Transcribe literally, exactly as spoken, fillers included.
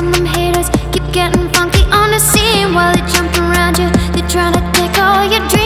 and them haters keep getting funky on the scene while they jump around you. They're trying to take all your dreams.